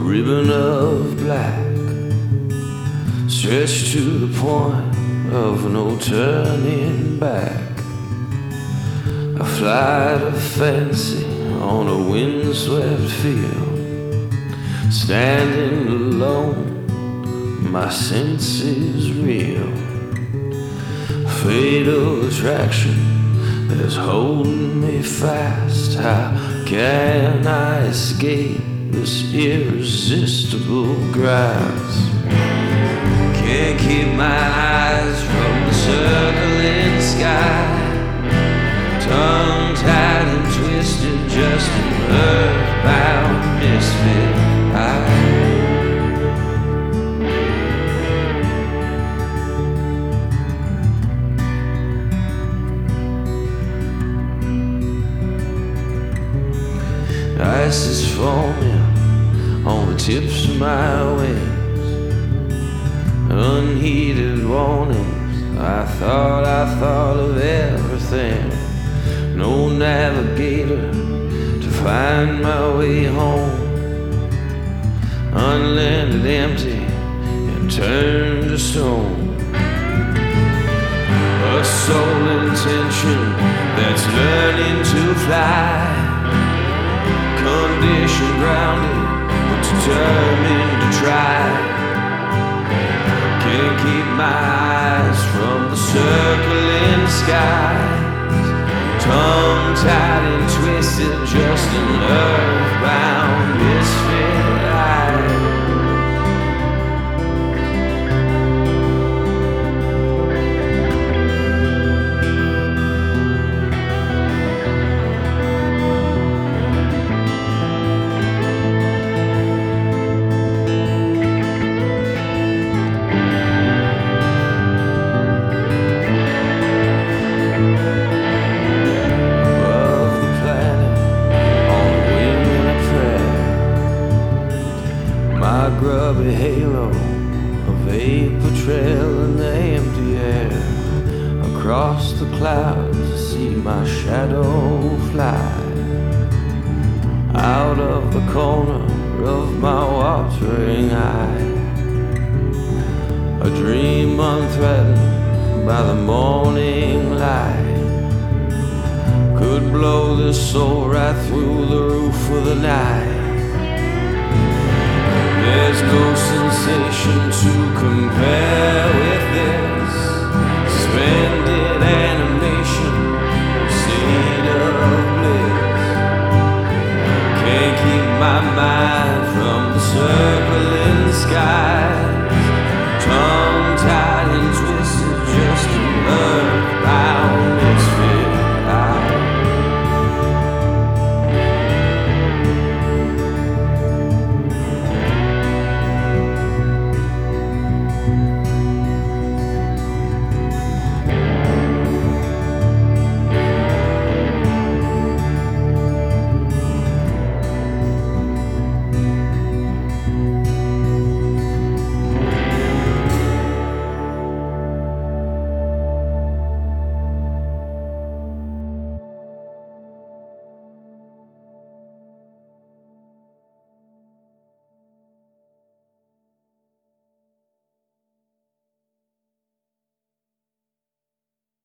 ribbon of black stretched to the point of no turning back. A flight of fancy on a windswept field, standing alone, my senses reel. Fatal attraction that's holding me fast. How can I escape this irresistible grasp? Can't keep my eyes from the circling sky, tongue-tied and twisted, just an earthbound misfit. Ice is forming on the tips of my wings, unheeded warnings. I thought of everything. No navigator to find my way home. Unlanded empty and turned to stone. A soul intention that's learning to fly, condition grounded but determined to try. Can't keep my eyes from the circling skies, tongue-tied and twisted, just an earthbound misfit. Grubby halo, a vapor trail in the empty air. Across the clouds, I see my shadow fly out of the corner of my watering eye. A dream unthreatened by the morning light could blow this soul right through the roof of the night. There's no sensation to compare.